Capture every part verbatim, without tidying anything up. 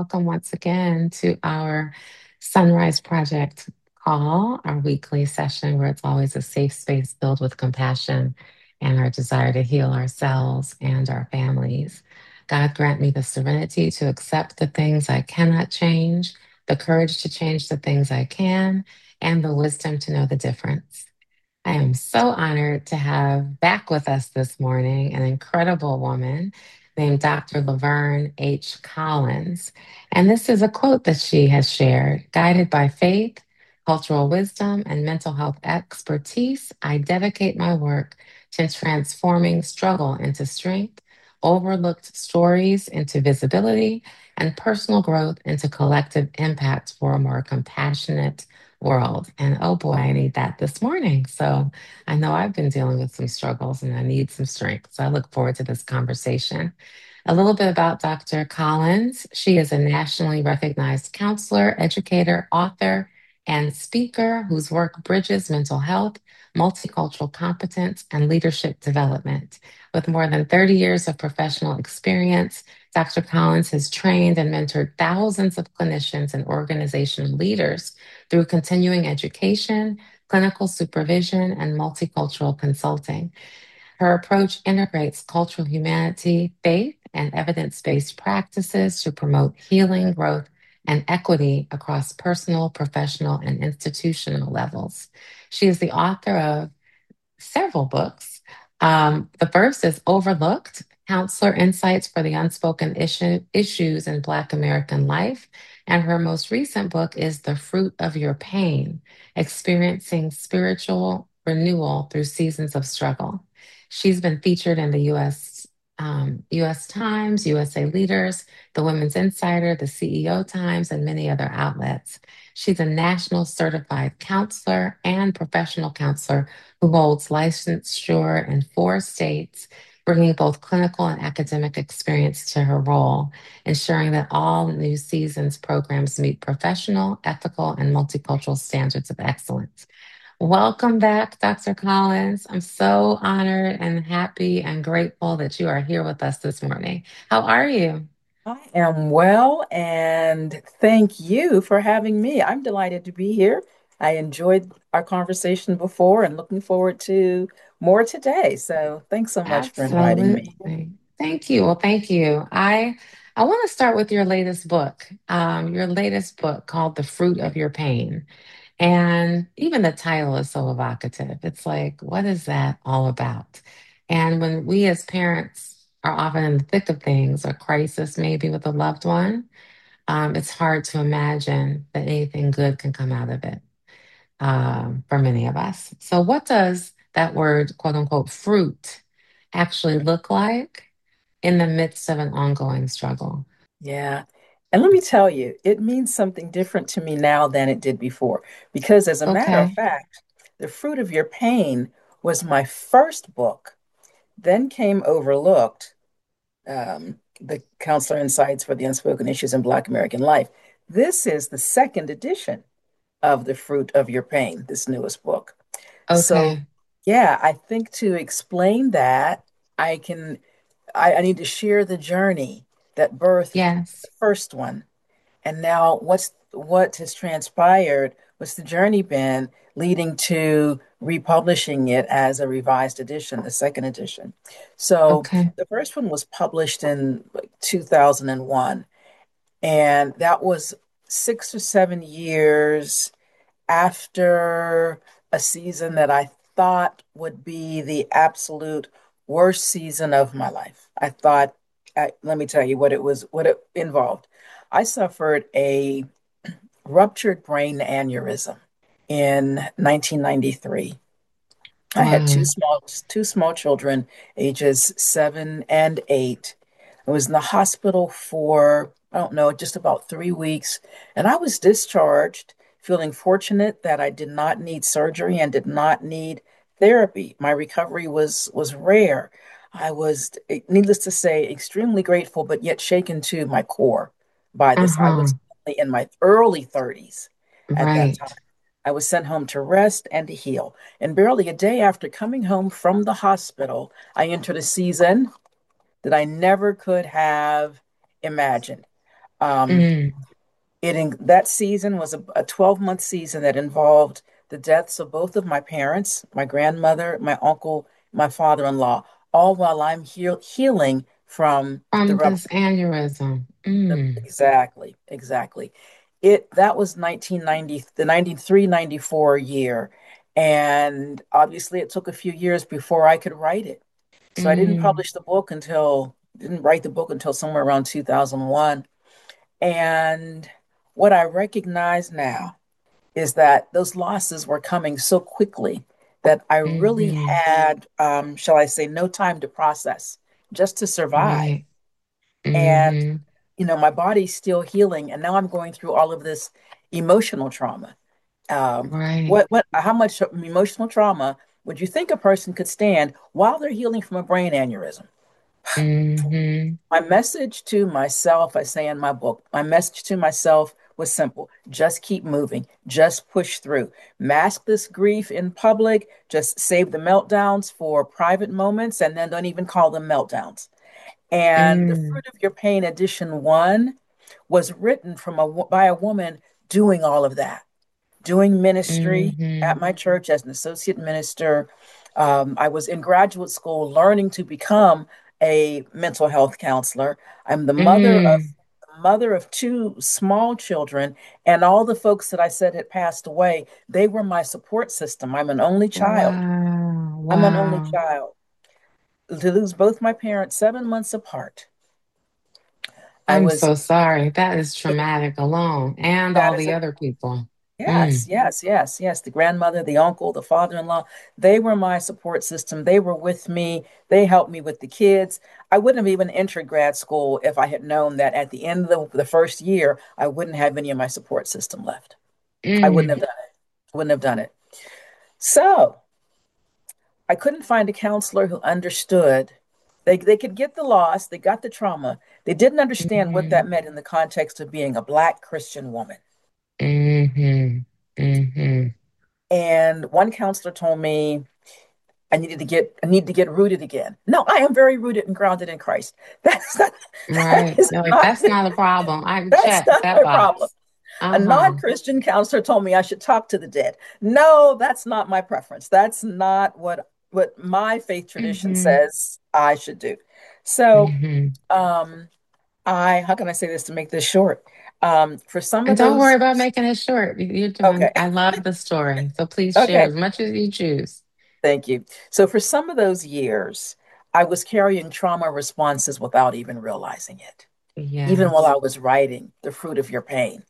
welcome once again to our Sunrise Project call, our weekly session where it's always a safe space filled with compassion and our desire to heal ourselves and our families. God grant me the serenity to accept the things I cannot change, the courage to change the things I can, and the wisdom to know the difference. I am so honored to have back with us this morning an incredible woman named Doctor Laverne H. Collins. And this is a quote that she has shared: guided by faith, cultural wisdom, and mental health expertise, I dedicate my work to transforming struggle into strength, overlooked stories into visibility, and personal growth into collective impact for a more compassionate world. And oh boy, I need that this morning. So I know I've been dealing with some struggles and I need some strength. So I look forward to this conversation. A little bit about Doctor Collins. She is a nationally recognized counselor, educator, author, and speaker whose work bridges mental health, multicultural competence, and leadership development. With more than thirty years of professional experience, Doctor Collins has trained and mentored thousands of clinicians and organizational leaders through continuing education, clinical supervision, and multicultural consulting. Her approach integrates cultural humanity, faith, and evidence based practices to promote healing, growth, and equity across personal, professional, and institutional levels. She is the author of several books. Um, the first is Overlooked: Counselor Insights for the Unspoken issue, Issues in Black American Life. And her most recent book is The Fruit of Your Pain: Experiencing Spiritual Renewal Through Seasons of Struggle. She's been featured in the U S. Um, U S Times, U S A Leaders, the Women's Insider, the C E O Times, and many other outlets. She's a national certified counselor and professional counselor who holds licensure in four states, bringing both clinical and academic experience to her role, ensuring that all New Seasons programs meet professional, ethical, and multicultural standards of excellence. Welcome back, Doctor Collins. I'm so honored and happy and grateful that you are here with us this morning. How are you? I am well, and thank you for having me. I'm delighted to be here. I enjoyed our conversation before and looking forward to more today. So, thanks so much for inviting me. Absolutely. Thank you. Well, thank you. I I want to start with your latest book. Um, your latest book called The Fruit of Your Pain. And even the title is so evocative. It's like, what is that all about? And when we as parents are often in the thick of things, or crisis maybe with a loved one, um, it's hard to imagine that anything good can come out of it, um, for many of us. So, what does that word, quote unquote, fruit, actually look like in the midst of an ongoing struggle? Yeah. And let me tell you, it means something different to me now than it did before. Because, as a matter of Okay. fact, The Fruit of Your Pain was my first book, then came Overlooked, um, The Counselor Insights for the Unspoken Issues in Black American Life. This is the second edition of The Fruit of Your Pain, this newest book. So, Okay. yeah, I think to explain that, I can, I, I need to share the journey that birthed the Yes. first one. And now what's what has transpired? What's the journey been leading to republishing it as a revised edition, the second edition? So Okay. the first one was published in like two thousand one, and that was six or seven years after a season that I thought would be the absolute worst season of my life. I thought, I, let me tell you what it was, what it involved. I suffered a ruptured brain aneurysm in nineteen ninety-three. I had two Wow. small two small children, ages seven and eight. I was in the hospital for, I don't know, just about three weeks, and I was discharged, feeling fortunate that I did not need surgery and did not need therapy. My recovery was was rare. I was, needless to say, extremely grateful, but yet shaken to my core by this. I Uh-huh. was in my early thirties at that time. Right. I was sent home to rest and to heal. And barely a day after coming home from the hospital, I entered a season that I never could have imagined. Um, Mm, it in, that season was a, a twelve month season that involved the deaths of both of my parents, my grandmother, my uncle, my father-in-law, all while I'm heal, healing from the from rub. this aneurysm. The, Mm, exactly, exactly. It that was nineteen ninety, the ninety-three ninety-four year. And obviously it took a few years before I could write it. So I didn't mm, publish the book until didn't write the book until somewhere around two thousand one. And what I recognize now is that those losses were coming so quickly that I really mm-hmm. had, um, shall I say, no time to process, just to survive. Right. And Mm-hmm. you know, my body's still healing, and now I'm going through all of this emotional trauma. Um, Right. what, what, how much emotional trauma would you think a person could stand while they're healing from a brain aneurysm? Mm-hmm. My message to myself, I say in my book, my message to myself was simple: just keep moving, just push through. Mask this grief in public, just save the meltdowns for private moments, and then don't even call them meltdowns. And The Mm, Fruit of Your Pain edition one was written from a by a woman doing all of that, doing ministry mm-hmm. at my church as an associate minister. Um, I was in graduate school learning to become a mental health counselor. I'm the mother of Mm. mother of two small children, and all the folks that I said had passed away, they were my support system. I'm an only child. Wow. I'm an only Wow. child. To lose both my parents seven months apart, I I'm was so sorry. That is traumatic alone, and that all is the other people. Yes, Mm, yes, yes, yes. The grandmother, the uncle, the father-in-law, they were my support system. They were with me. They helped me with the kids. I wouldn't have even entered grad school if I had known that at the end of the, the first year, I wouldn't have any of my support system left. I wouldn't have mm, done it. Wouldn't have done it. So I couldn't find a counselor who understood. They, they could get the loss, they got the trauma. They didn't understand what mm-hmm. that meant in the context of being a Black Christian woman. Mm-hmm. Mm-hmm. And one counselor told me, I needed to get I need to get rooted again. No, I am very rooted and grounded in Christ. That's not that Right. is You're like, not that's not a problem. I can that's check not that my problem. box. A Uh-huh. non-Christian counselor told me I should talk to the dead. No, that's not my preference. That's not what what my faith tradition Mm-hmm. says I should do. So, Mm-hmm. um, I how can I say this to make this short? Um, for some And of don't worry those, about making it short. You're doing, okay, I love the story. So please share okay, as much as you choose. thank you. So for some of those years, I was carrying trauma responses without even realizing it, even while I Yes. was writing The Fruit of Your Pain.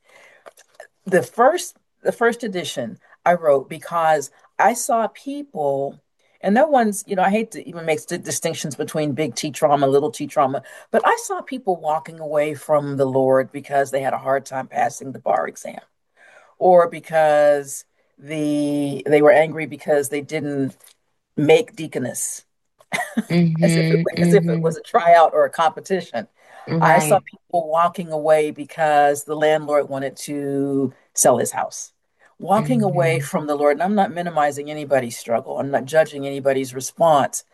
The first the first edition I wrote because I saw people, and no one's, you know, I hate to even make distinctions between big T trauma, little T trauma, but I saw people walking away from the Lord because they had a hard time passing the bar exam, or because the they were angry because they didn't make deaconess, as if it Mm-hmm. as if it Mm-hmm. was a tryout or a competition. I saw Right. people walking away because the landlord wanted to sell his house. Walking away Mm-hmm. from the Lord, and I'm not minimizing anybody's struggle. I'm not judging anybody's response.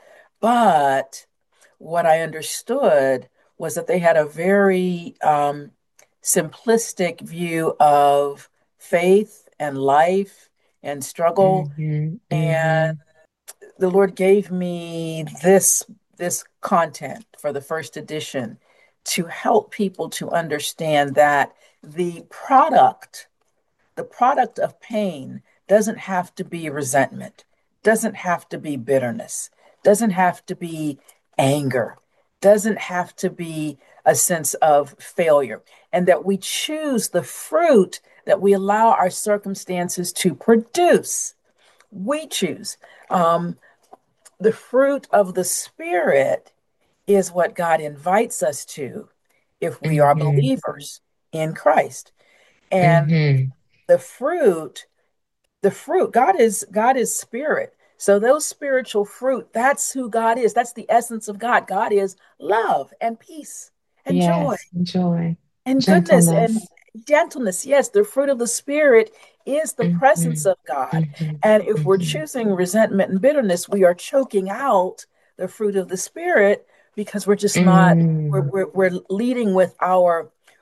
But what I understood was that they had a very um, simplistic view of faith and life and struggle. Mm-hmm. And Mm-hmm. the Lord gave me this this content for the first edition to help people to understand that the product the product of pain doesn't have to be resentment, doesn't have to be bitterness, doesn't have to be anger, doesn't have to be a sense of failure, and that we choose the fruit that we allow our circumstances to produce. We choose. Um, the fruit of the Spirit is what God invites us to if we are Mm-hmm. believers in Christ. And Mm-hmm. the fruit, the fruit, God is God is spirit. So those spiritual fruit, that's who God is. That's the essence of God. God is love and peace and joy Yes. Joy, and goodness and gentleness. gentleness. Yes, the fruit of the Spirit is the presence Mm-hmm. of God. Mm-hmm. And if we're Mm-hmm. choosing resentment and bitterness, we are choking out the fruit of the Spirit because we're just not, we're, Mm. we're, we're leading with our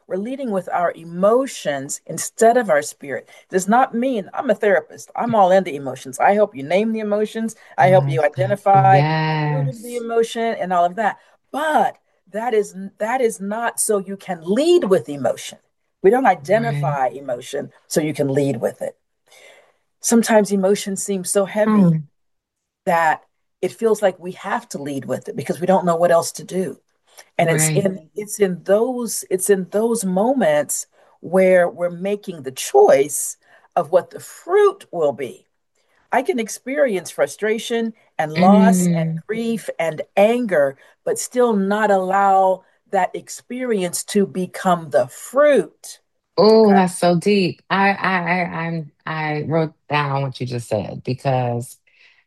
we're leading with our emotions instead of our spirit. Does not mean I'm a therapist. I'm all into emotions. I help you name the emotions. I help you Yes, God. identify the root of the Yes. emotion and all of that. But that is that is not so you can lead with emotion. We don't Right. identify emotion so you can lead with it. Sometimes emotion seems so heavy Hmm. that it feels like we have to lead with it because we don't know what else to do. And it's Right. in it's in those it's in those moments where we're making the choice of what the fruit will be. I can experience frustration and loss and Mm. grief and anger, but still not allow that experience to become the fruit. Oh, Okay. that's so deep. I, I, I, I'm, I wrote down what you just said because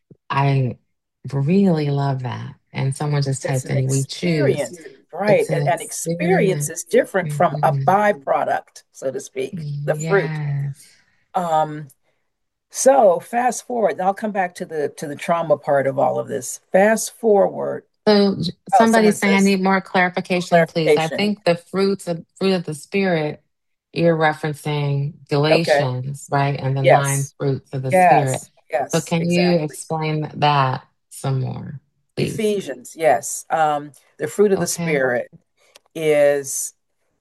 I really love that. And someone just It's typed an in, we choose. experience, right? It's an And an experience experience. is different from a Mhm. byproduct, so to speak, the fruit. Yes. Um, So fast forward, I'll come back to the to the trauma part of all of this. Fast forward. So j- Oh, somebody's someone saying I says need more clarification, please. I clarification. think the fruits of fruit of the spirit, you're referencing Okay. Galatians, right? And the nine Yes. fruits of the spirit. Yes. So Yes. can you Exactly. explain that some more, please? Ephesians. Yes. Um, the fruit of the Okay. spirit is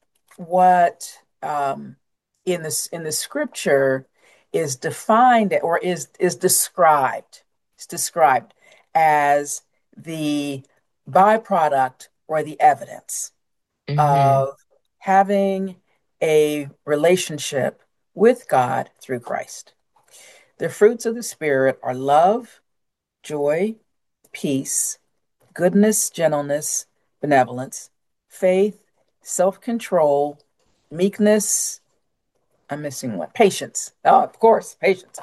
what um, in this in the scripture is defined or is is described. It's described as the byproduct or the evidence Mm-hmm. of having a relationship with God through Christ. The fruits of the Spirit are love, joy, peace, goodness, gentleness, benevolence, faith, self control, meekness. I'm missing one. Patience. Oh, of course, patience.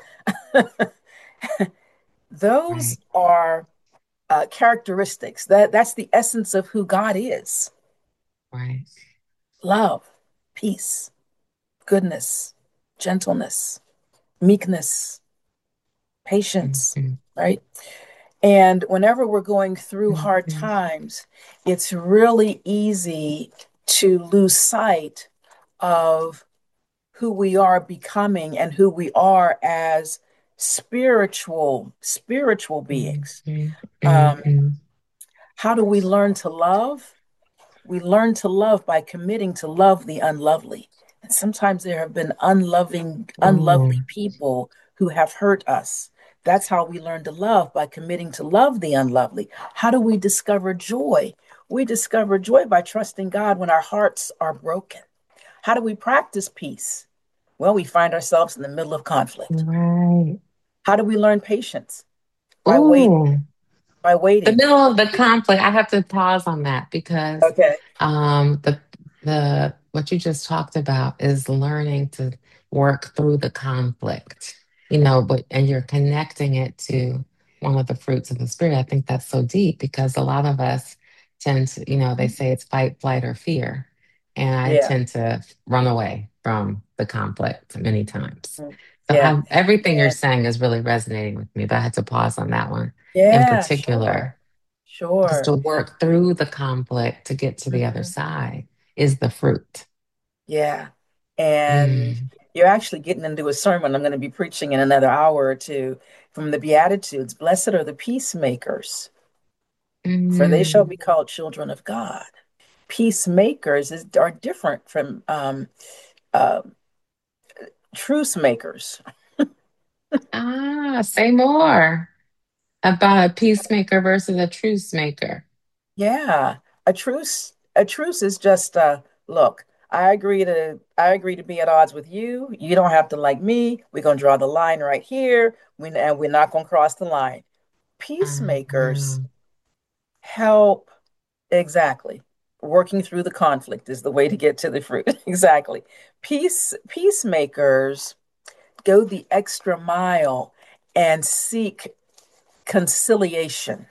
Those Right. are uh, characteristics. That that's the essence of who God is. Right. Love, peace, goodness, gentleness, meekness, patience, Mm-hmm. right? And whenever we're going through hard Mm-hmm. times, it's really easy to lose sight of who we are becoming and who we are as spiritual spiritual beings. Mm-hmm. Um, Mm-hmm. how do we learn to love? We learn to love by committing to love the unlovely. And sometimes there have been unloving, Oh, unlovely people who have hurt us. That's how we learn to love, by committing to love the unlovely. How do we discover joy? We discover joy by trusting God when our hearts are broken. How do we practice peace? Well, we find ourselves in the middle of conflict. right. How do we learn patience? By waiting, Oh. by The waiting. middle of the conflict, I have to pause on that because Okay. um, the the what you just talked about is learning to work through the conflict, you know, but and you're connecting it to one of the fruits of the spirit. I think that's so deep because a lot of us tend to, you know, they say it's fight, flight, or fear, and I Yeah. tend to run away from the conflict many times. So Yeah. I, everything you're And saying is really resonating with me, but I had to pause on that one in yeah, sure. particular, because Sure. to work through the conflict to get to the other Mhm. side is the fruit. Yeah. And Mm, you're actually getting into a sermon I'm going to be preaching in another hour or two from the Beatitudes. Blessed are the peacemakers, for they shall mm. be called children of God. Peacemakers is, are different from um, uh, truce makers. Ah, say more about a peacemaker versus a truce maker. Yeah, a truce a truce is just uh look, I agree to I agree to be at odds with you. You don't have to like me. We're gonna draw the line right here. We and we're not gonna cross the line. Uh, Peacemakers help exactly. Working through the conflict is the way to get to the fruit. Exactly. Peace peacemakers go the extra mile and seek conciliation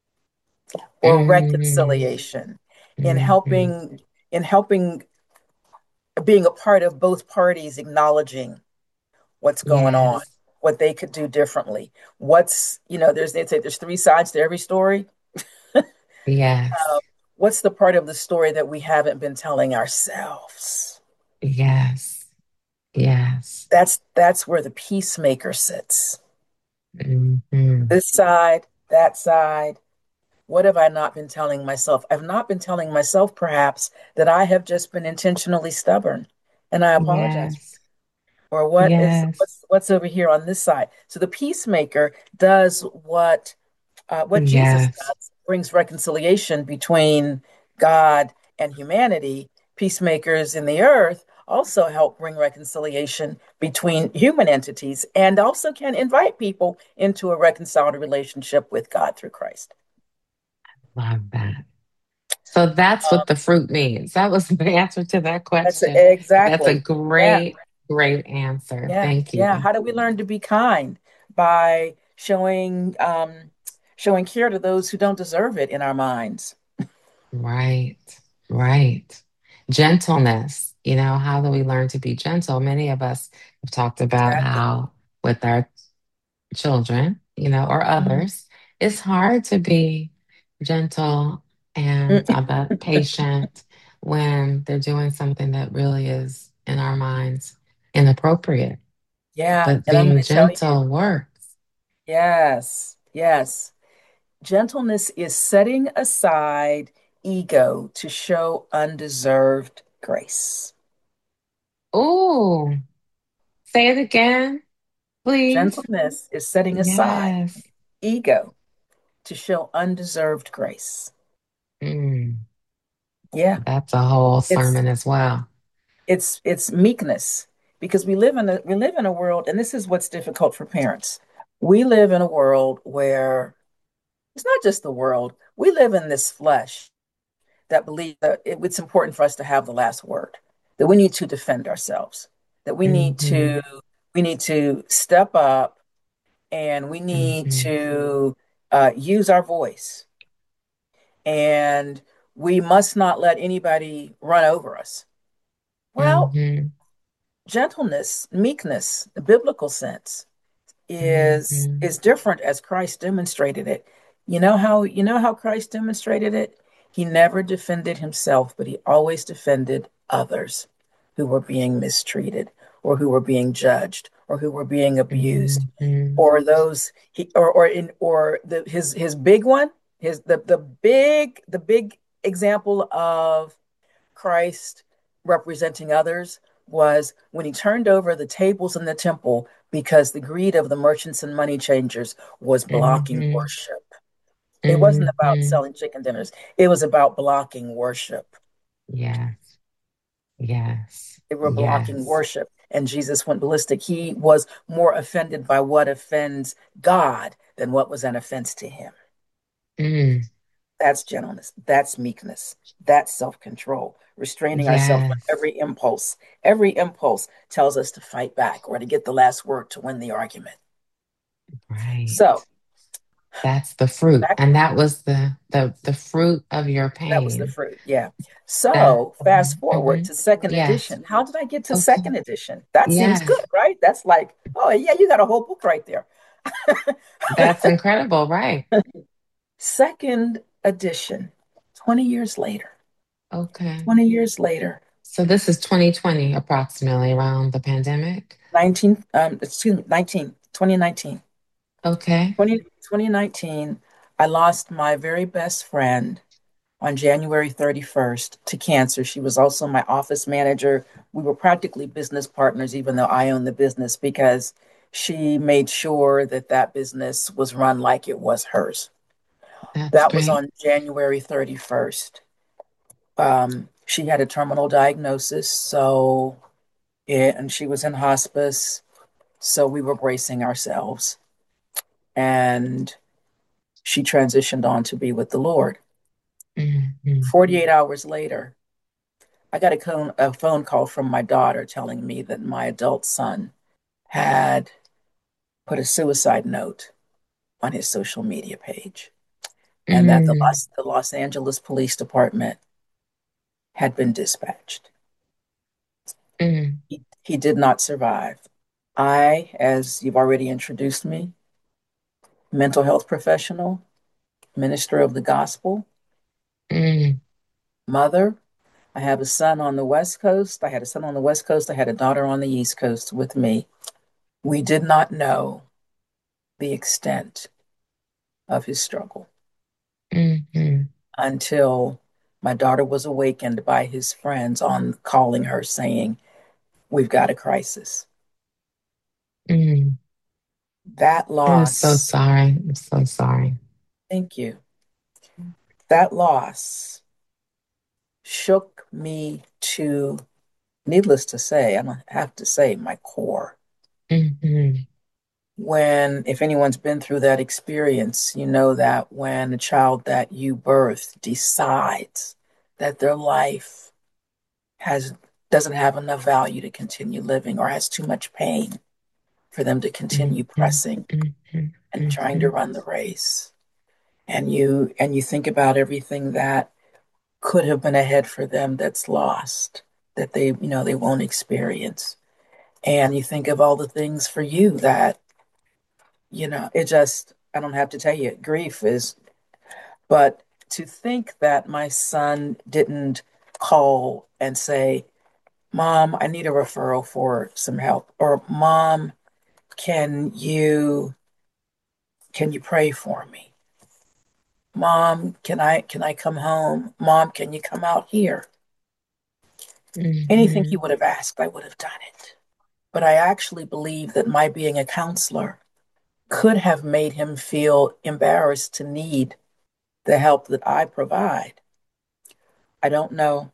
or mm, reconciliation in mhm. helping in helping being a part of both parties acknowledging what's going on, Yes, what they could do differently. What's, you know, there's they say there's three sides to every story. yes. Uh, what's the part of the story that we haven't been telling ourselves? Yes. Yes. That's that's where the peacemaker sits. Hmm. This side, that side. What have I not been telling myself? I've not been telling myself, perhaps, that I have just been intentionally stubborn, and I apologize. Yes. Or what is Yes. what's what's over here on this side? So the peacemaker does what uh, what Jesus Yes. does, brings reconciliation between God and humanity. Peacemakers in the earth also help bring reconciliation between human entities and also can invite people into a reconciled relationship with God through Christ. Love that. So that's Um, what the fruit means. That was the answer to that that's question. That's a exactly. Yeah. great, great answer. Yeah. Thank Yeah. you. How do we learn to be kind? By showing um, showing care to those who don't deserve it in our minds. Right. Right. Gentleness. You know, how do we learn to be gentle? Many of us have talked about Exactly. how with our children, you know, or Mhm. others, it's hard to be gentle and Mm. about patient when they're doing something that really is in our minds inappropriate. Yeah. But And I'm being going to tell you, gentle works. yes, yes. Gentleness is setting aside ego to show undeserved grace. Oh, say it again, please. Gentleness is setting aside Yes. ego to show undeserved grace. Mm, Yeah. that's a whole It's sermon as well. it's it's meekness because we live in a we live in a world, and this is what's difficult for parents. We live in a world where it's not just the world. We live in this flesh that believe that it, it's important for us to have the last word, that we need to defend ourselves, that we need Hmm. to we need to step up, and we need Hmm. to uh, use our voice, and we must not let anybody run over us. Well, Hmm. gentleness, meekness, the biblical sense is Hmm. is different as Christ demonstrated it. You know how you know how Christ demonstrated it? He never defended himself, but he always defended others who were being mistreated or who were being judged or who were being abused Hmm. or those he or or in or the his his big one, his the the big the big example of Christ representing others was when he turned over the tables in the temple because the greed of the merchants and money changers was blocking Hmm. worship. It wasn't about Hmm. selling chicken dinners, it was about blocking worship. Yes. Yes. They were blocking Yes. worship. And Jesus went ballistic. He was more offended by what offends God than what was an offense to him. Mm. That's gentleness. That's meekness. That's self control, restraining ourselves from Yes. every impulse. Every impulse tells us to fight back or to get the last word to win the argument. Right. So, That's the fruit. back, And that was the the the fruit of your that was the pain. fruit. Yeah. The So, fast forward hmm. to second Yes. edition. How did I get to Okay. second edition? That seems good, Yes. right? That's like, oh, yeah, you got a whole book right there. That's incredible, right? Second edition, twenty years later. Okay. twenty years later, So this is twenty twenty approximately around the pandemic. nineteen, um, excuse me, nineteen, twenty nineteen. Okay. twenty, twenty nineteen, I lost my very best friend on January thirty-first to cancer. She was also my office manager. We were practically business partners, even though I owned the business, because she made sure that that business was run like it was hers. That's That was great. on January thirty-first. Um, she had a terminal diagnosis, so it, and she was in hospice, so we were bracing ourselves. And she transitioned on to be with the Lord. Hmm. forty-eight hours later, I got a, con- a phone call from my daughter telling me that my adult son had put a suicide note on his social media page and that the Mm. Los, the Los Angeles Police Department had been dispatched. Mm. He, he did not survive. I, as you've already introduced me, mental health professional, minister of the gospel, Mm. mother, I have a son on the West Coast. I had a son on the West Coast. I had a daughter on the East Coast with me. We did not know the extent of his struggle Mm-hmm. until my daughter was awakened by his friends on calling her saying, "We've got a crisis." Mm. That I'm so loss, sorry. I'm so sorry. thank you, that loss shook me to, needless to say, I don't have to say, my core. Mm-hmm. When, if anyone's been through that experience, you know that when a child that you birth decides that their life has doesn't have enough value to continue living or has too much pain for them to continue Mm-hmm. pressing Mm-hmm. and trying to Mm-hmm. run the race. And you and you think about everything that could have been ahead for them that's lost, that they, you know, they won't experience. And you think of all the things for you that, you know, it just, I don't have to tell you, grief is, but to think that my son didn't call and say, "Mom, I need a referral for some help," or "Mom, can you can you pray for me? Mom, can I can I come home? Mom, can you come out here?" Anything he Mm-hmm. would have asked, I would have done it. But I actually believe that my being a counselor could have made him feel embarrassed to need the help that I provide. I don't know.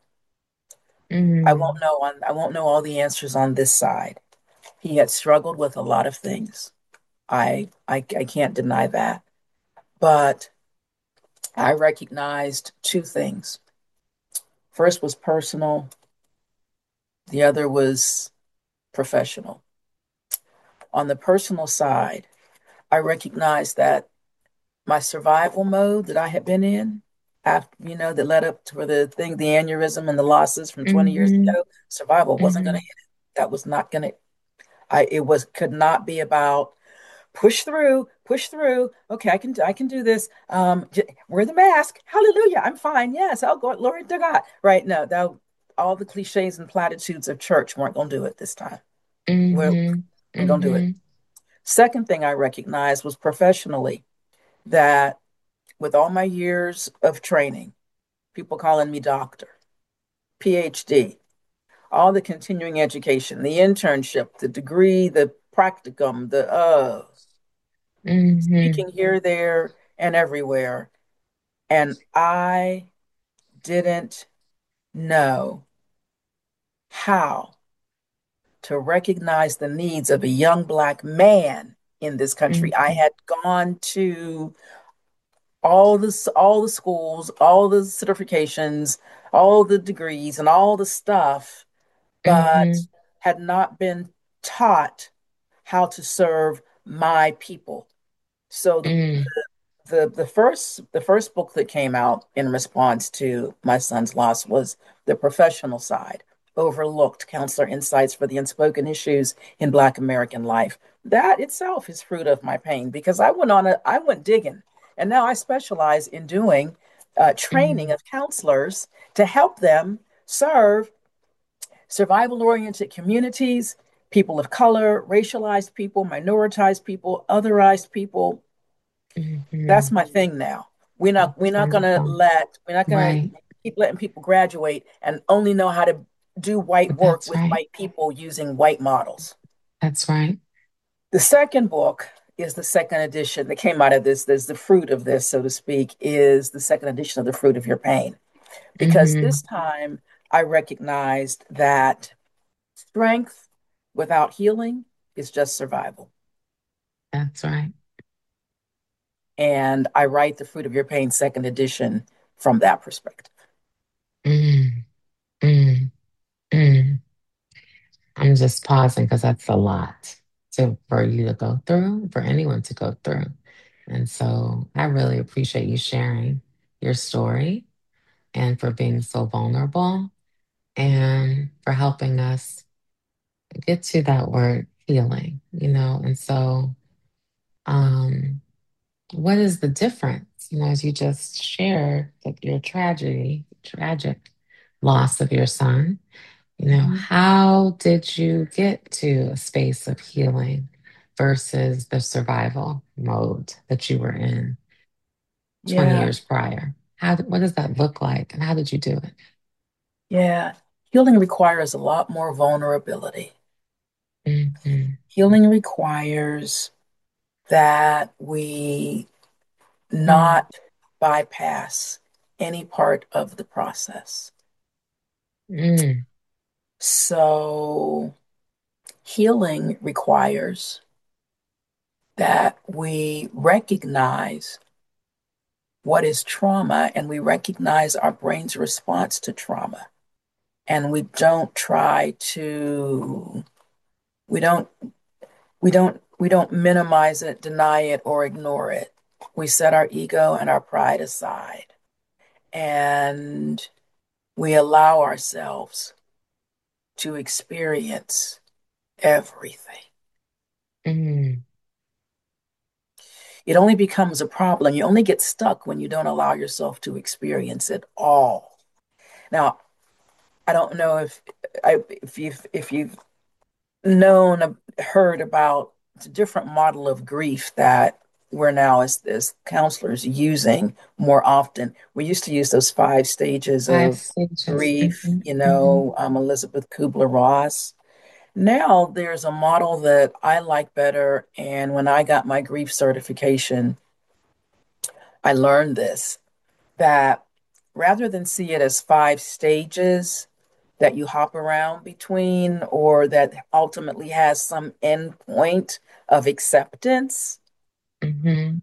I won't Mm-hmm. know on I won't know all the answers on this side. He had struggled with a lot of things. I I, I can't deny that. But I recognized two things. First was personal, the other was professional. On the personal side, I recognized that my survival mode that I had been in, after, you know, that led up to the thing, the aneurysm and the losses from twenty years Mm-hmm. ago, survival wasn't going to Mm-hmm. hit it. That was not going to, I, it was, could not be about push through, push through. Okay, I can, I can do this. Um, j- wear the mask. Hallelujah. I'm fine. Yes. I'll go. Glory to God. Right. No, that, all the cliches and platitudes of church weren't going to do it this time. We weren't Mm-hmm. going to do it. Mm-hmm. Second thing I recognized was professionally that with all my years of training, people calling me doctor, P H D, all the continuing education, the internship, the degree, the practicum, the uh, Mm-hmm. speaking here, there, and everywhere. And I didn't know how to recognize the needs of a young Black man in this country. I Mm-hmm. had gone to all the all the schools, all the certifications, all the degrees, and all the stuff, Mm-hmm. but had not been taught how to serve my people. So the Mm-hmm. the the first the first book that came out in response to my son's loss was The Professional Side: Overlooked Counselor Insights for the Unspoken Issues in Black American Life. That itself is fruit of my pain because I went on a I went digging, and now I specialize in doing uh, training of counselors to help them serve survival oriented communities, people of color, racialized people, minoritized people, otherized people. Mm-hmm. That's my thing now. We're not we're That's not gonna wonderful. let we're not gonna Right. keep letting people graduate and only know how to do white work That's with right. white people using white models. That's right. The second book is the second edition that came out of this. There's the fruit of this, so to speak, is the second edition of The Fruit of Your Pain. Because Mm-hmm. this time I recognized that strength without healing is just survival. That's right. And I write The Fruit of Your Pain second edition from that perspective. Mm, mm, mm. I'm just pausing because that's a lot to for you to go through, for anyone to go through. And so I really appreciate you sharing your story and for being so vulnerable and for helping us get to that word healing, you know. And so um what is the difference? You know, as you just shared that your tragedy, tragic loss of your son. You know, Mhm. how did you get to a space of healing versus the survival mode that you were in twenty Yeah, years prior? How, what does that look like and how did you do it? yeah. Healing requires a lot more vulnerability. Hmm. Healing requires that we Mm, not bypass any part of the process. mm, So, healing requires that we recognize what is trauma and we recognize our brain's response to trauma. And we don't try to, we don't, we don't, we don't minimize it, deny it, or ignore it. We set our ego and our pride aside and we allow ourselves to experience everything. mm. It only becomes a problem. You only get stuck when you don't allow yourself to experience it all. Now, I don't know if I, if you've if you've known heard about the different model of grief that we're now as as counselors using more often. We used to use those five stages Five of stages. grief, Hmm. you Hmm. know, um, Elizabeth Kubler-Ross. Now there's a model that I like better, and when I got my grief certification, I learned this that rather than see it as five stages that you hop around between or that ultimately has some end point of acceptance, Hmm.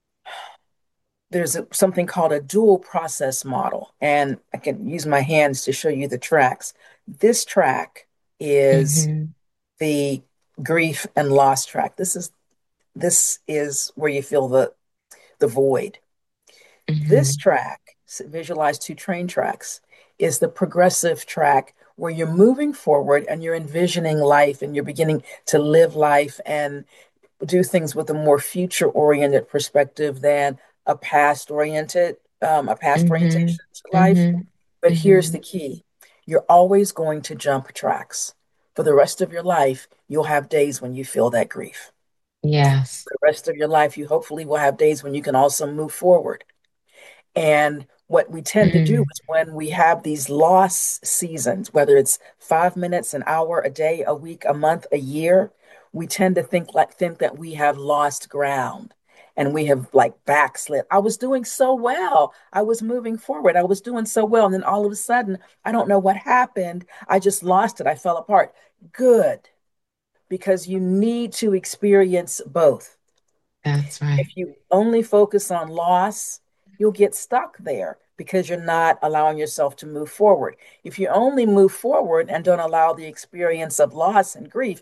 there's a, something called a dual process model. And I can use my hands to show you the tracks. This track is Hmm. the grief and loss track. This is this is where you feel the the void. This Hmm. track, visualize two train tracks, is the progressive track where you're moving forward and you're envisioning life and you're beginning to live life and do things with a more future oriented perspective than a past oriented, um, a past Hmm. orientation to life. Hmm. But here's Hmm. the key: you're always going to jump tracks. For the rest of your life, you'll have days when you feel that grief. Yes. For the rest of your life, you hopefully will have days when you can also move forward. And what we tend to do Mm, is when we have these loss seasons, whether it's five minutes, an hour, a day, a week, a month, a year, we tend to think like think that we have lost ground and we have like backslid. I was doing so well. I was moving forward. I was doing so well. And then all of a sudden, I don't know what happened. I just lost it. I fell apart. Good, because you need to experience both. that's right. If you only focus on loss, you'll get stuck there because you're not allowing yourself to move forward. If you only move forward and don't allow the experience of loss and grief,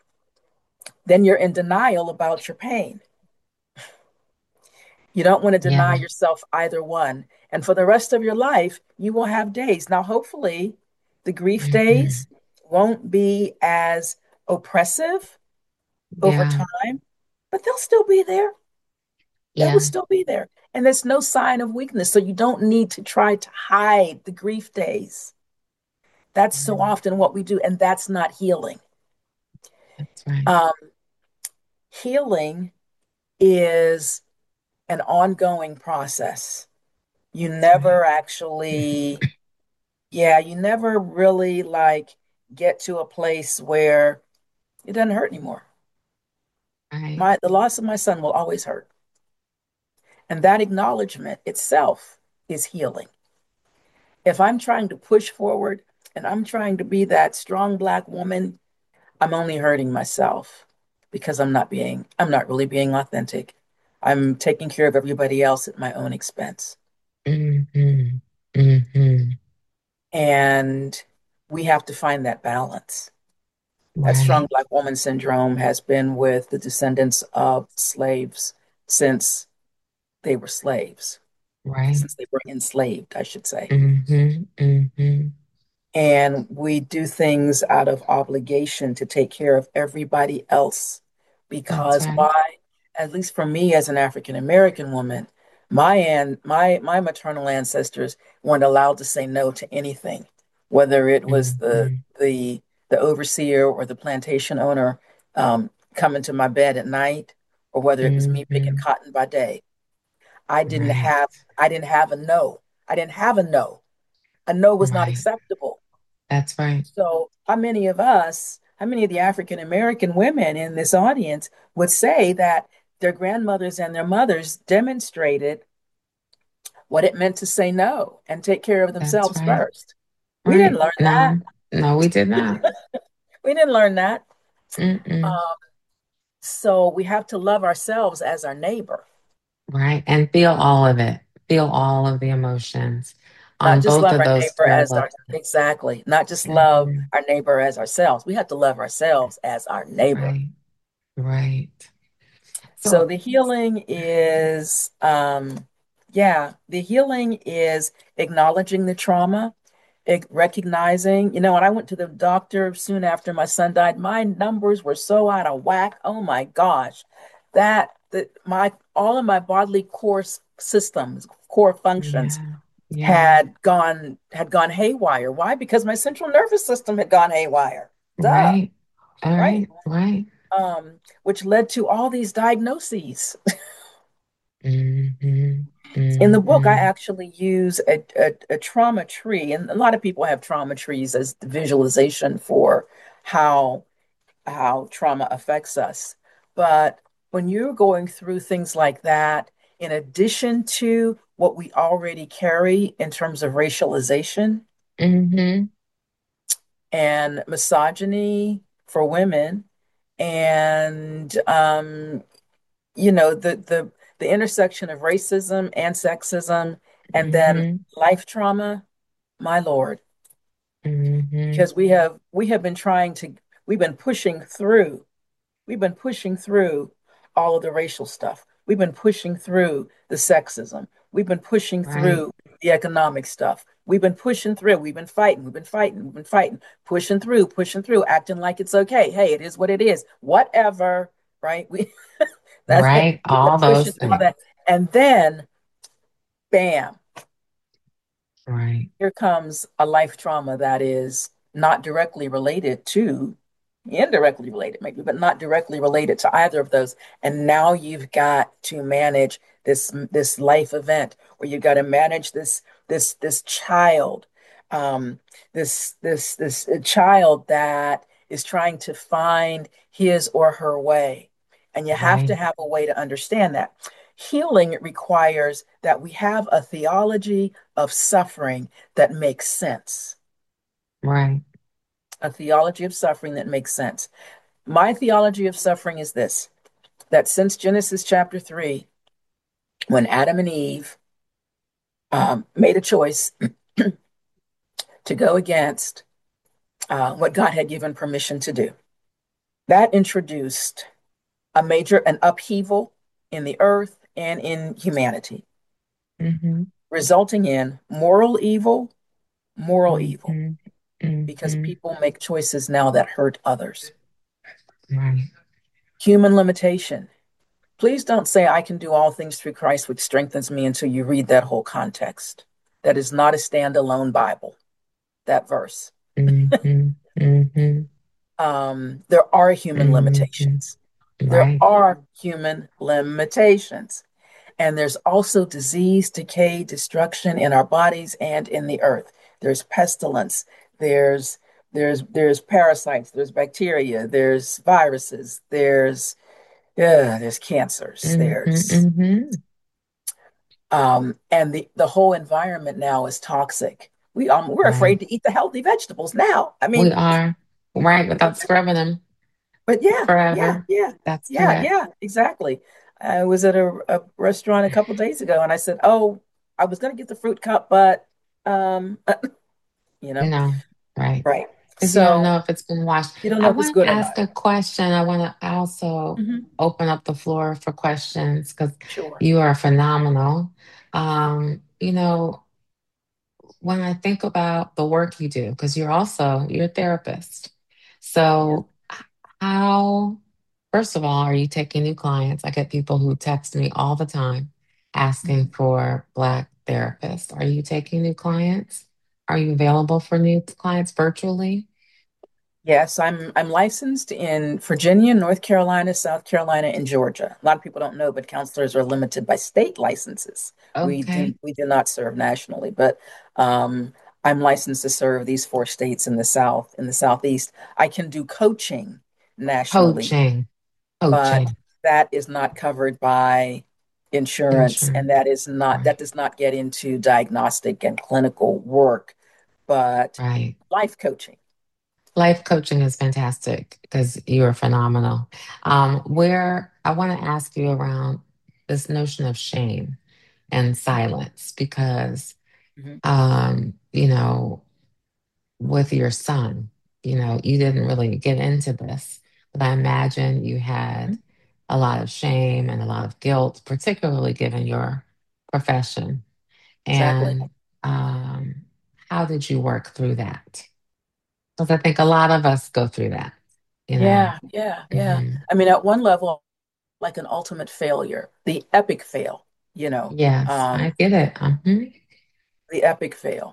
then you're in denial about your pain. You don't want to deny Yeah. yourself either one. And for the rest of your life, you will have days. Now, hopefully, the grief Hmm. days won't be as oppressive over Yeah. time, but they'll still be there. They will Yeah. still be there. And there's no sign of weakness. So you don't need to try to hide the grief days. That's so Mm, often what we do. And that's not healing. that's right. Um, Healing is an ongoing process. You That's right. never actually, yeah, you never really like get to a place where it doesn't hurt anymore. Right. My the loss of my son will always hurt. And that acknowledgement itself is healing. If I'm trying to push forward and I'm trying to be that strong black woman, I'm only hurting myself because I'm not being, I'm not really being authentic. I'm taking care of everybody else at my own expense. Hmm. Hmm. And we have to find that balance. That strong Right. black woman syndrome has been with the descendants of slaves since they were slaves, Right. since they were enslaved, I should say. Hmm. Hmm. And we do things out of obligation to take care of everybody else. That's Because right. why? At least for me as an African American woman, my and my my maternal ancestors weren't allowed to say no to anything. whether it was the Mhm. the the overseer or the plantation owner um, coming to my bed at night, or whether it was me picking Mhm. cotton by day. I didn't Right. have I didn't have a no. I didn't have a no. A no was not Right. acceptable. That's right. So, how many of us, how many of the African American women in this audience would say that their grandmothers and their mothers demonstrated what it meant to say no and take care of That's themselves right. first? We didn't Right. learn that. No, no, we did not. We didn't learn that. Mm-mm. Um, so we have to love ourselves as our neighbor, Right. And feel all of it. Feel all of the emotions not on just both love of our those neighbor three as our, levels. exactly, not just love Mhm. our neighbor as ourselves. We have to love ourselves as our neighbor. Right. Right. So So, the healing is, um, yeah, the healing is acknowledging the trauma, ec- recognizing, you know, when I went to the doctor soon after my son died, my numbers were so out of whack. Oh my gosh, that that my all of my bodily core s- systems, core functions yeah. Yeah. had gone had gone haywire. Why? Because my central nervous system had gone haywire. Duh, Right. All right? right. Right. Um, which led to all these diagnoses. Mm-hmm. In the book, I Mm-hmm. actually use a, a, a trauma tree, and a lot of people have trauma trees as the visualization for how how trauma affects us. But when you're going through things like that, in addition to what we already carry in terms of racialization Mm-hmm. and misogyny for women, and um, you know the the the intersection of racism and sexism, and then Mm-hmm. life trauma, my lord, Mm-hmm. because we have we have been trying to we've been pushing through we've been pushing through all of the racial stuff, we've been pushing through the sexism, we've been pushing Right. through the economic stuff, we've been pushing through, we've been fighting we've been fighting we've been fighting, pushing through pushing through, acting like it's okay, hey, it is what it is, whatever, right? We that's Right. we've been All pushing those through all things. that, and then bam, Right. here comes a life trauma that is not directly related to, indirectly related maybe, but not directly related to either of those. And now you've got to manage this this life event, or you've got to manage this this this child, um, this this this uh, child that is trying to find his or her way. And you have to Right. have a way to understand that. Healing requires that we have a theology of suffering that makes sense. Right. A theology of suffering that makes sense. My theology of suffering is this: that since Genesis chapter three, when Adam and Eve um, made a choice to go against uh, what God had given permission to do, that introduced a major an upheaval in the earth and in humanity, Mm-hmm. resulting in moral evil, moral evil, Mm-hmm. because Mm-hmm. people make choices now that hurt others. Right. Human limitation. Please don't say I can do all things through Christ, which strengthens me, until you read that whole context. That is not a standalone Bible, that verse. Mm-hmm. Mm-hmm. Um, there are human Mm-hmm. limitations. There Right. are human limitations. And there's also disease, decay, destruction in our bodies and in the earth. There's pestilence. There's there's there's parasites. There's bacteria. There's viruses. There's yeah, there's cancers. Mm-hmm. There's Mm-hmm. um, and the the whole environment now is toxic. We um we're Right. afraid to eat the healthy vegetables now. I We mean, are. Right. Without scrubbing them but yeah, yeah, forever. yeah, That's yeah, correct. yeah, exactly. I was at a, a restaurant a couple days ago, and I said, "Oh, I was going to get the fruit cup, but um, you know, No. Right. right." Because you don't So know if it's been washed. you don't know I if it's want to good or ask not. a question. I want to also Hmm. open up the floor for questions because Sure. you are phenomenal. Um, you know, when I think about the work you do, because you're also you're a therapist. Yeah. So h- how, first of all, are you taking new clients? I get people who text me all the time asking Mhm. for Black therapists. Are you taking new clients? are you available for new clients virtually? Yes, I'm I'm licensed in Virginia, North Carolina, South Carolina, and Georgia. A lot of people don't know, but counselors are limited by state licenses. We do Okay. we do not serve nationally, but um, I'm licensed to serve these four states in the South, in the Southeast. I can do coaching nationally, Coaching, but coaching, that is not covered by insurance, and insurance. that is not that Right. does not get into diagnostic and clinical work, but Right. life coaching. Life coaching is fantastic because you are phenomenal. Um, where I want to ask you around this notion of shame and silence because, Mhm. um, you know, with your son, you know, you didn't really get into this, but I imagine you had Mhm. a lot of shame and a lot of guilt, particularly given your profession. Exactly. And um, how did you work through that? Because I think a lot of us go through that, you know. Yeah, yeah, yeah. Hmm. I mean, at one level, like an ultimate failure, the epic fail, you know, Yes, I um, get it. Hmm. the epic fail.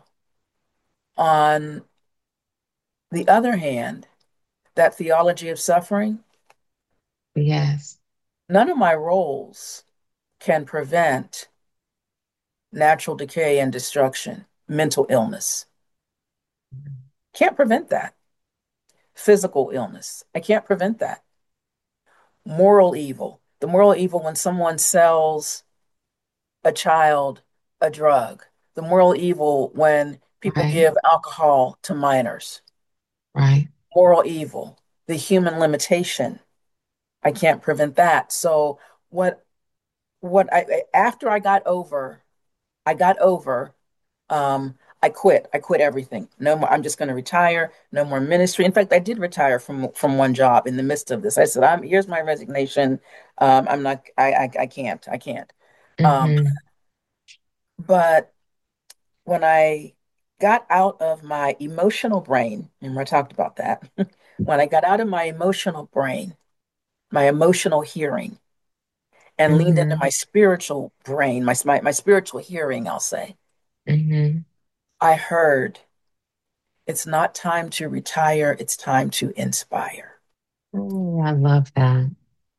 On the other hand, that theology of suffering, Yes. none of my roles can prevent natural decay and destruction, mental illness. Can't prevent that. Physical illness. I can't prevent that. Moral evil. The moral evil when someone sells a child a drug, the moral evil when people Right, give alcohol to minors, right, moral evil, the human limitation. I can't prevent that. So what what I after I got over, I got over um I quit. I quit everything. No more. I'm just going to retire. No more ministry. In fact, I did retire from from one job in the midst of this. I said, "I'm here's my resignation. Um, I'm not. I, I I can't. I can't." Um, hmm, but when I got out of my emotional brain, and I talked about that, when I got out of my emotional brain, my emotional hearing, and leaned into hmm, my spiritual brain, my, my, my spiritual hearing, I'll say, hmm. I heard it's not time to retire, it's time to inspire. Oh, I love that.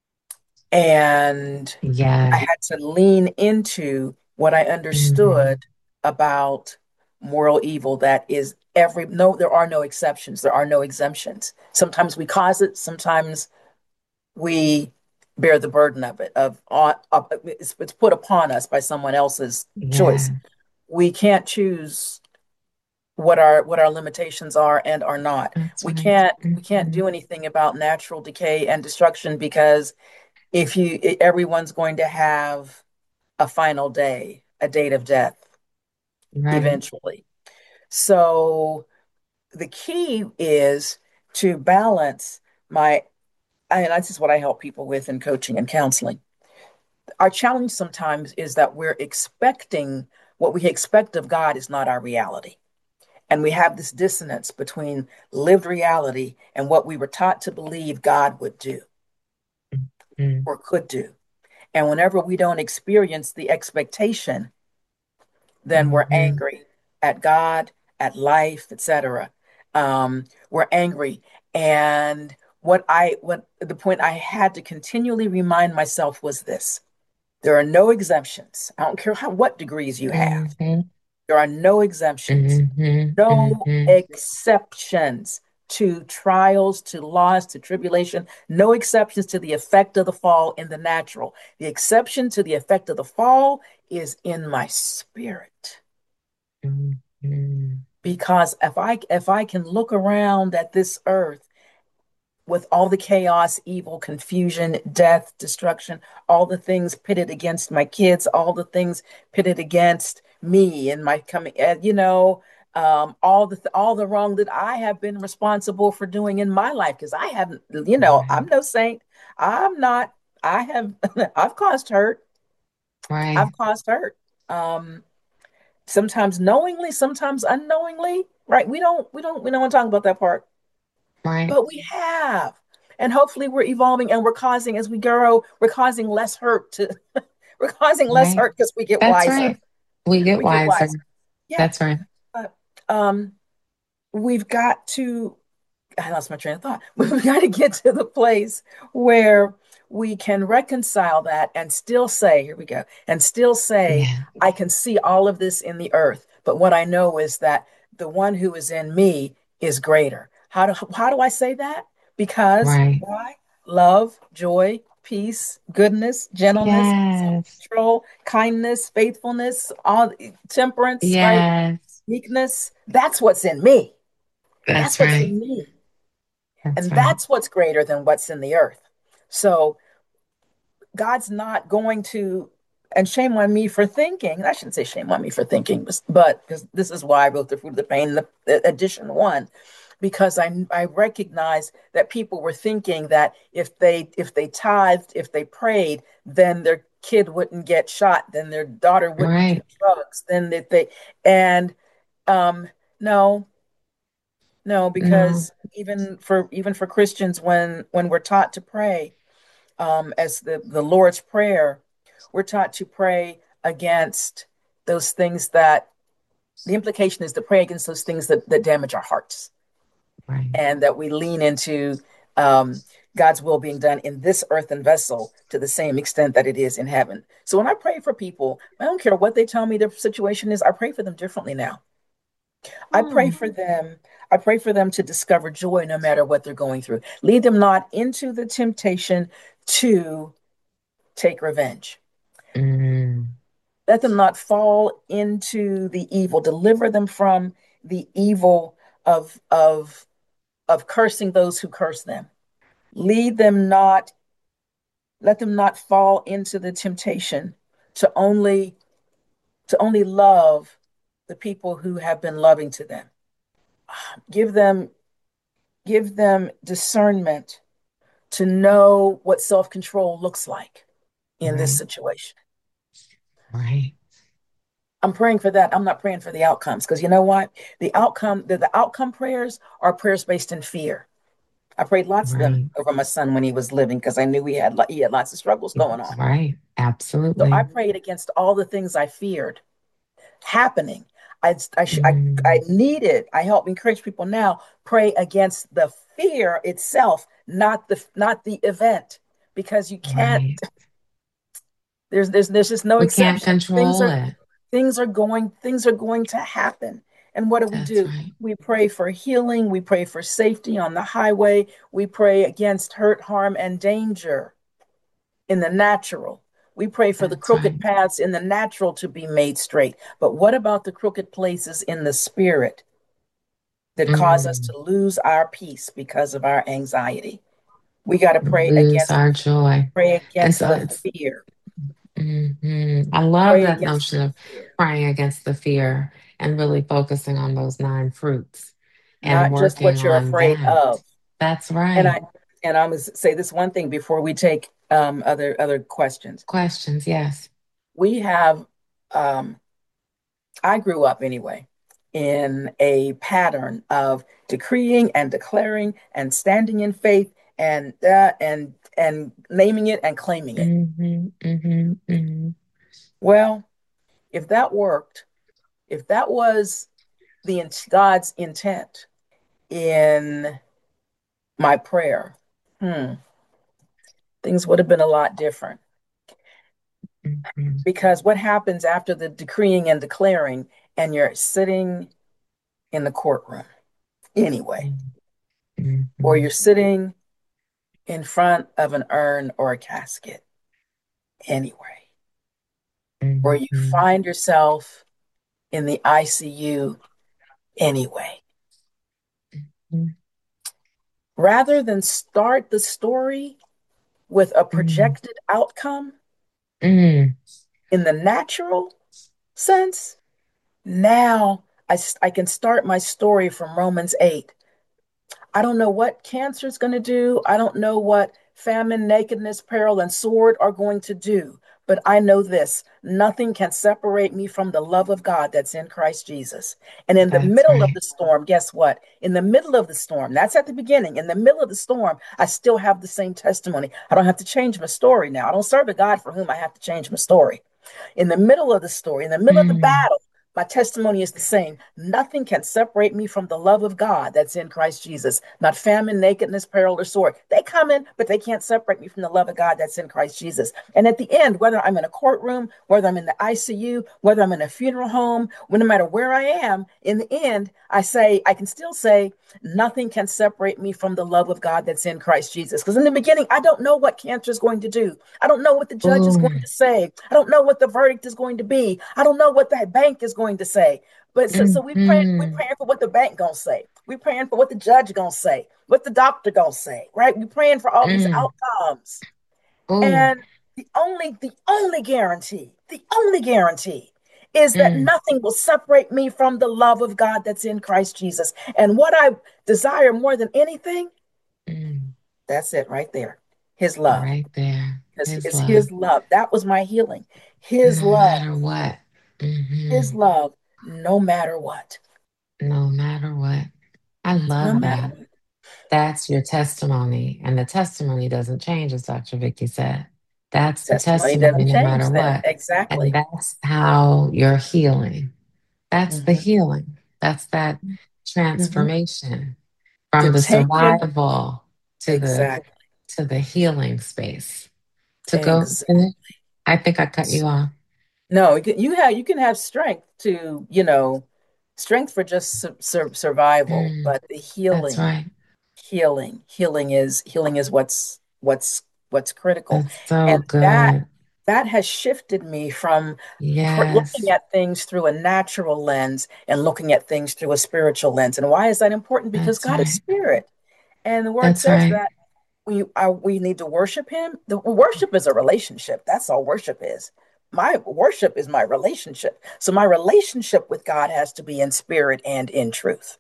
And I Yeah. had to lean into what I Hmm. understood about moral evil that is every no there are no exceptions, there are no exemptions. Sometimes we cause it, sometimes we bear the burden of it of, on of it's, it's put upon us by someone else's choice. Yeah, We can't choose what our what our limitations are and are not. that's We right. can't we can't Hmm. do anything about natural decay and destruction because if you everyone's going to have a final day, a date of death Right, eventually. So the key is to balance my, and that's just what I help people with in coaching and counseling. Our challenge sometimes is that we're expecting what we expect of God is not our reality. And we have this dissonance between lived reality and what we were taught to believe God would do hmm, or could do. And whenever we don't experience the expectation, then we're hmm, angry at God, at life, et cetera. Um, we're angry. And what I what the point I had to continually remind myself was this. There are no exemptions. I don't care how what degrees you have. hmm, There are no exemptions, hmm, no hmm. exceptions to trials, to loss, to tribulation, no exceptions to the effect of the fall in the natural. The exception to the effect of the fall is in my spirit. Hmm. Because if I if I can look around at this earth with all the chaos, evil, confusion, death, destruction, all the things pitted against my kids, all the things pitted against me and my coming, uh, you know, um, all the all the wrong that I have been responsible for doing in my life because I haven't, you know, I'm Right, no saint. I'm not. I have. I've caused hurt. right, I've caused hurt. Um, sometimes knowingly, sometimes unknowingly. Right? We don't. We don't. We don't want to talk about that part. right, But we have. And hopefully we're evolving and we're causing, as we grow, we're causing less hurt to, we're causing less right. hurt because we get That's wiser. right. We get We get wiser. wiser. Yeah. That's right. Uh, um, we've got to, I lost my train of thought. We've got to get to the place where we can reconcile that and still say, here we go, and still say, Yeah. I can see all of this in the earth. But what I know is that the one who is in me is greater. How do, how do I say that? Because Right. why? Love, joy, peace, goodness, gentleness, Yes. self-control, kindness, faithfulness, all temperance, right? Yes. Meekness. That's what's in me. That's That's what's right. in me. That's And right. that's what's greater than what's in the earth. So God's not going to, and shame on me for thinking, I shouldn't say shame on me for thinking, but because this is why I wrote The Fruit of the Pain, the, the edition one, because I I recognize that people were thinking that if they if they tithed, if they prayed, then their kid wouldn't get shot, then their daughter wouldn't do Right. drugs, then that they and um no, no, No. because even for even for Christians, when when we're taught to pray, um, as the the Lord's Prayer, we're taught to pray against those things that the implication is to pray against those things that that damage our hearts, Right. and that we lean into um, God's will being done in this earthen vessel to the same extent that it is in heaven. So when I pray for people, I don't care what they tell me their situation is. I pray for them differently now. I pray Oh. for them. I pray for them to discover joy no matter what they're going through. Lead them not into the temptation to take revenge. Mm. Let them not fall into the evil. Deliver them from the evil of, of, of cursing those who curse them. Lead them not, let them not fall into the temptation to only to only love the people who have been loving to them. Give them give them discernment to know what self-control looks like in this Right. situation. Right. I'm praying for that. I'm not praying for the outcomes because you know what? The outcome, the, the outcome prayers are prayers based in fear. I prayed lots of them Right. over my son when he was living because I knew he had he had lots of struggles going on. Right. So I Absolutely. prayed against all the things I feared happening. I I I, I Mm. needed. I help encourage people now pray against the fear itself, not the not the event, because you can't. Right. There's there's there's just no We can't exception. Things control are it. things are going things are going to happen. And what do we That's do? right. We pray for healing, we pray for safety on the highway, we pray against hurt, harm, and danger in the natural. We pray for the That's crooked right. paths in the natural to be made straight. But what about the crooked places in the spirit that cause us Mm. to lose our peace because of our anxiety? We got to pray Lose against our joy. pray And against so the it's, fear. mhm. I love Pray that against notion the of fear. praying against the fear and really focusing on those nine fruits and Not just working what you're on afraid that. of. That's And right. I and I'm gonna say this one thing before we take um, other other questions. Questions, yes. We have um, I grew up anyway in a pattern of decreeing and declaring and standing in faith and uh, and and naming it and claiming it. Hmm. Hmm. Hmm. Well, if that worked, if that was the God's intent in my prayer, hmm, things would have been a lot different. Hmm. Because what happens after the decreeing and declaring, and you're sitting in the courtroom anyway, or Hmm. you're sitting in front of an urn or a casket anyway, or you Hmm. find yourself in the I C U anyway. Rather than start the story with a Hmm. projected outcome Hmm. in the natural sense, now I, I can start my story from Romans eight. I don't know what cancer is going to do. I don't know what famine, nakedness, peril, and sword are going to do. But I know this nothing can separate me from the love of God that's in Christ Jesus. And in the That's middle of right. the storm, guess what? In the middle of the storm, that's at the beginning. In the middle of the storm, I still have the same testimony. I don't have to change my story now. I don't serve a God for whom I have to change my story. In the middle of the story, in the middle of the Mm. battle, My testimony is the same. Nothing can separate me from the love of God that's in Christ Jesus. Not famine, nakedness, peril, or sword. They come in, but they can't separate me from the love of God that's in Christ Jesus. And at the end, whether I'm in a courtroom, whether I'm in the I C U, whether I'm in a funeral home, no matter where I am, in the end, I say, I can still say, nothing can separate me from the love of God that's in Christ Jesus. Because in the beginning, I don't know what cancer is going to do. I don't know what the judge is Ooh. going to say. I don't know what the verdict is going to be. I don't know what the bank is going to say. But so, so we pray, we Mm-hmm. praying for what the bank gonna say. We praying for what the judge gonna say, what the doctor gonna say, right? We praying for all these Mm. outcomes. Ooh. And the only, the only guarantee, the only guarantee is that Mm. nothing will separate me from the love of God that's in Christ Jesus. And what I desire more than anything, Mm. that's it right there. His love. Right there. Because His it's love. his love. That was my healing. His No love. matter what. His Hmm. love, no matter what. No matter what. I No love matter that. what. That's your testimony. And the testimony doesn't change, as doctor Vicky said. That's the Testimony testimony doesn't no matter change then. what. And Exactly. that's how you're healing. That's the Hmm. healing. That's that Hmm. transformation To from the take it. survival to the Exactly. to the healing space. To go Exactly. finish. I think I cut you off. No, you can, you have you can have strength to, you know, strength for just sur sur survival, Mm, but the that's healing, right. healing, healing is healing is what's what's what's critical. That's so And that good. that has shifted me from pr looking Yes, at things through a natural lens and looking at things through a spiritual lens. And why is that important? Because that's God is right. spirit. And the word That's says right. that we are we need to worship him. The worship is a relationship. That's all worship is. My worship is my relationship. So my relationship with God has to be in spirit and in truth,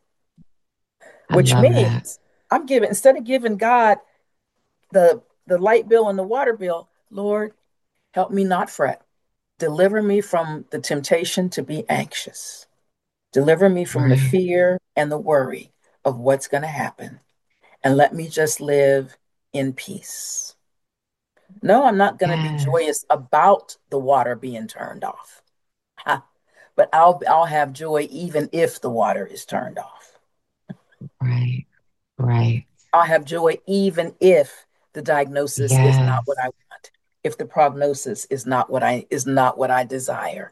I which love that. means I'm giving instead of giving God the the light bill and the water bill, Lord, help me not fret. Deliver me from the temptation to be anxious. Deliver me from the Right. fear and the worry of what's going to happen. And let me just live in peace. No, I'm not going to be Yes. joyous about the water being turned off. Ha. But I'll I'll have joy even if the water is turned off. Right. Right. I'll have joy even if the diagnosis is not what Yes. I want. If the prognosis is not what I is not what I desire.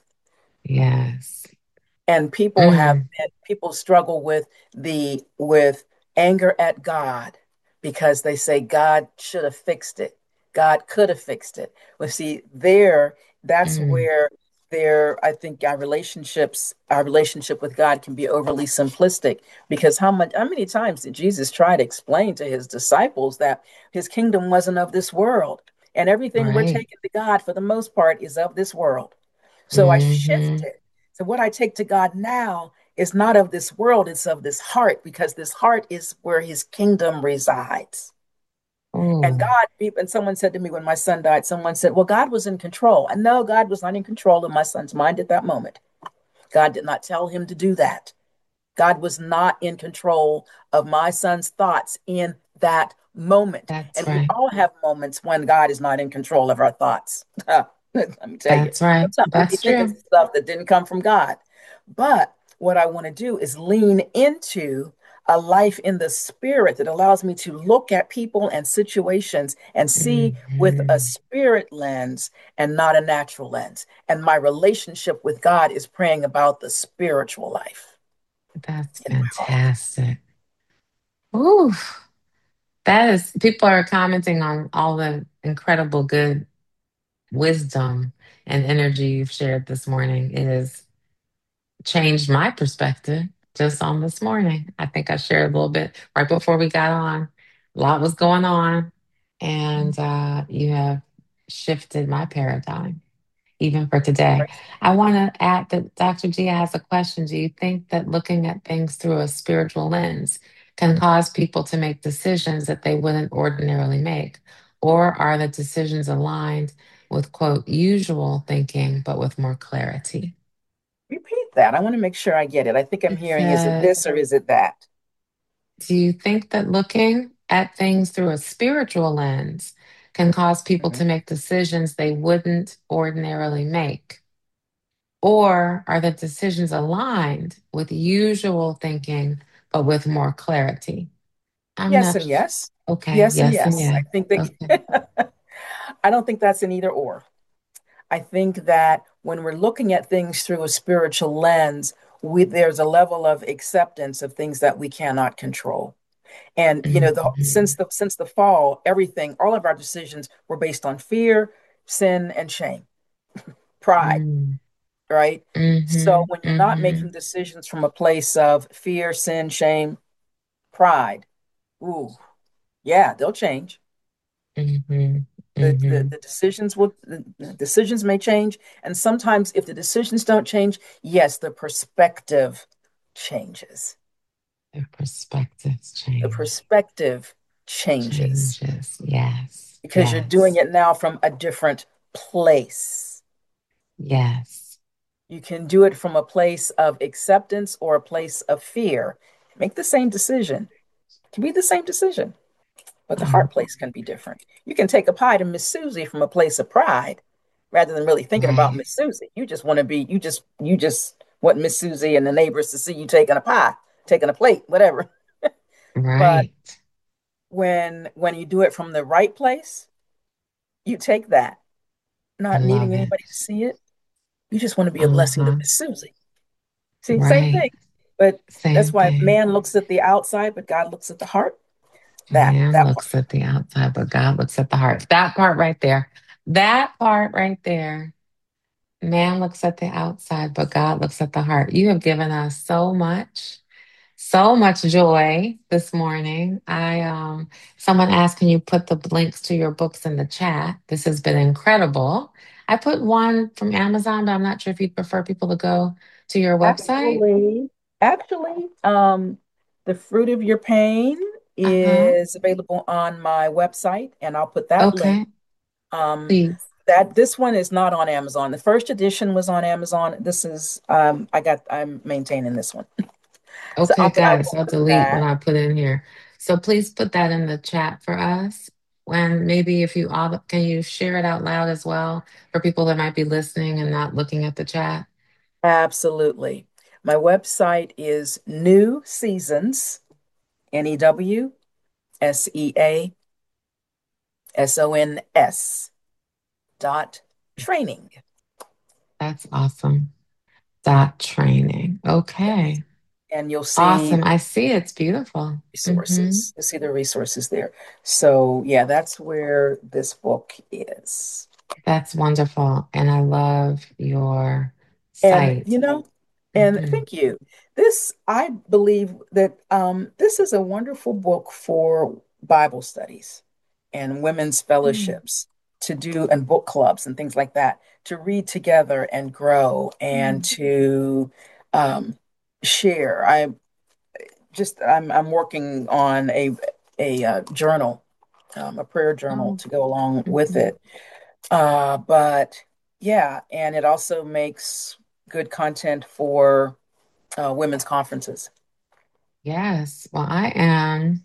Yes. And people have Mm, and people struggle with the with anger at God because they say God should have fixed it. God could have fixed it. Well, see, there, that's mm. where there, I think our relationships, our relationship with God can be overly simplistic because how much, how many times did Jesus try to explain to his disciples that his kingdom wasn't of this world and everything we're Right. taking to God for the most part is of this world. So I Mm-hmm. shifted. So what I take to God now is not of this world, it's of this heart, because this heart is where his kingdom resides. And Oh, God, and someone said to me when my son died, someone said, well, God was in control. And no, God was not in control of my son's mind at that moment. God did not tell him to do that. God was not in control of my son's thoughts in that moment. that's And we right. all have moments when God is not in control of our thoughts. Let me tell you, That's right. sometimes we be That's thinking true. stuff that didn't come from God. But what I want to do is lean into a life in the spirit that allows me to look at people and situations and see with a Hmm. spirit lens and not a natural lens. And my relationship with God is praying about the spiritual life That's in my heart. fantastic. Ooh, that is, people are commenting on all the incredible good wisdom and energy you've shared this morning. It has changed my perspective just on this morning. I think I shared a little bit right before we got on. A lot was going on, and uh, you have shifted my paradigm, even for today. I want to add that doctor G has a question. Do you think that looking at things through a spiritual lens can cause people to make decisions that they wouldn't ordinarily make? Or are the decisions aligned with, quote, usual thinking, but with more clarity? Repeat that. I want to make sure I get it. I think I'm It hearing, is it said, this or is it that? do you think that looking at things through a spiritual lens can cause people Mhm. to make decisions they wouldn't ordinarily make? Or are the decisions aligned with usual thinking, but with more clarity? I'm Yes not, and yes. okay, Yes and yes and yes. I yes. think Okay. that I don't think that's an either or. I think that when we're looking at things through a spiritual lens, we, there's a level of acceptance of things that we cannot control. And you know, the, since Mhm. the since the fall, everything, all of our decisions were based on fear, sin, and shame, pride, Mm. right? So Mhm. when you're not making Mhm. decisions from a place of fear, sin, shame, pride, ooh, yeah, they'll change. Mhm. The, the, Mhm. the decisions will the decisions may change, and sometimes if the decisions don't change, yes, the perspective changes. Their perspectives The change. perspective changes Changes. Yes. because you're doing Yes. it now from a different place. Yes. You can do it from a place of acceptance or a place of fear. Make the same decision. It can be the same decision, but the Um, heart place can be different. You can take a pie to Miss Susie from a place of pride rather than really thinking about right. Miss Susie. You just want to be, you just, you just want Miss Susie and the neighbors to see you taking a pie, taking a plate, whatever. But Right. when when you do it from the right place, you take that, I not love needing it. anybody to see it. You just want to be a blessing to Uh-huh. Miss Susie. See, same Right. thing. But that's Same why thing. man looks at the outside, but God looks at the heart. That Man that part. looks at the outside, but God looks at the heart. That part right there. That part right there. Man looks at the outside, but God looks at the heart. You have given us so much, so much joy this morning. I um someone asked, can you put the links to your books in the chat? This has been incredible. I put one from Amazon, but I'm not sure if you'd prefer people to go to your website. Actually, actually, um, the fruit of your pain Uh-huh. is available on my website, and I'll put that link. Okay, Um, please. that this one is not on Amazon. The first edition was on Amazon. This is um, I got I'm maintaining this one. So Okay, I'll I got it. will So I'll put delete what that. I put in here. So please put that in the chat for us. When maybe if you all can you share it out loud as well for people that might be listening and not looking at the chat? Absolutely. My website is New Seasons, N E W S E A S O N S dot training. That's awesome. Dot training. Yes. Okay. And you'll see Awesome. I see it's beautiful. Hmm. resources. You'll see the resources there. So yeah, that's where this book is. That's wonderful. And I love your And site. you know, and Hmm. thank you. This, I believe that um, this is a wonderful book for Bible studies and women's fellowships to do and book clubs and things like that to read together and grow and to um, share. I just I'm I'm working on a a uh, journal, um, a prayer journal Oh. to go along with Mhm. it. Uh, but yeah, and it also makes good content for uh, women's conferences. Yes. Well, I am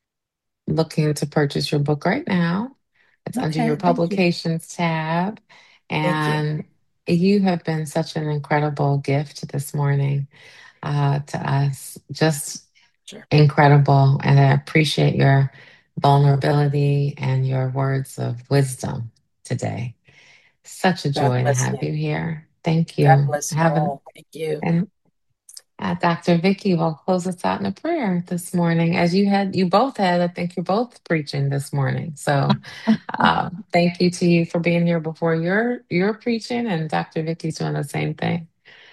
looking to purchase your book right now. It's under your Okay, thank you. publications tab. Thank you. And you have been such an incredible gift this morning uh, to us. Just Sure. incredible. And I appreciate your vulnerability and your words of wisdom today. Such a God joy to bless have you. you here. Thank God you. bless you Have an all. Thank you. and uh, doctor Vicky will close us out in a prayer this morning. As you had, you both had, I think you're both preaching this morning. So uh, thank you to you for being here before your your preaching, and doctor Vicky's doing the same thing.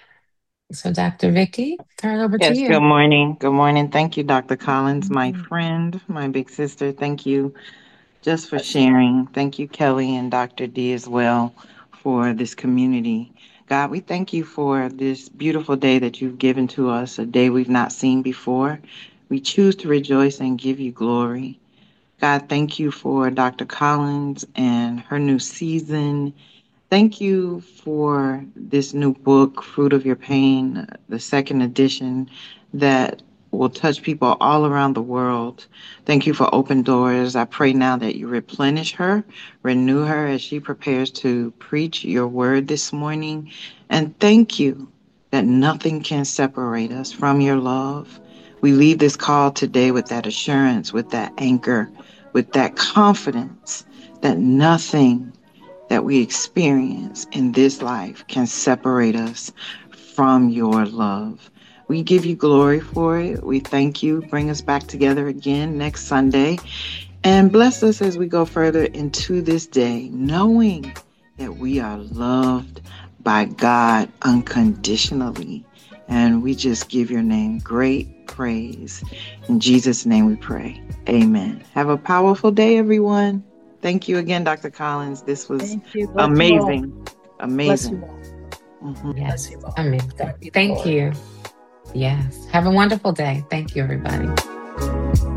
So doctor Vicky, turn it over to Yes, good you. morning. Good morning. Thank you, doctor Collins, my Mhm. friend, my big sister. Thank you just for Bless you. sharing. Thank you, Kelly and doctor D as well, for this community. God, we thank you for this beautiful day that you've given to us, a day we've not seen before. We choose to rejoice and give you glory. God, thank you for doctor Collins and her new season. Thank you for this new book, Fruit of Your Pain, the second edition, that will touch people all around the world. Thank you for open doors. I pray now that you replenish her, renew her as she prepares to preach your word this morning. And thank you that nothing can separate us from your love. We leave this call today with that assurance, with that anchor, with that confidence that nothing that we experience in this life can separate us from your love. We give you glory for it. We thank you. Bring us back together again next Sunday. And bless us as we go further into this day, knowing that we are loved by God unconditionally. And we just give your name great praise. In Jesus' name we pray. Amen. Have a powerful day, everyone. Thank you again, Doctor Collins. This was amazing. Amazing. Bless you all. Mm-hmm. Yes. Bless you all. Amazing. Thank Lord. you. Yes. Have a wonderful day. Thank you, everybody.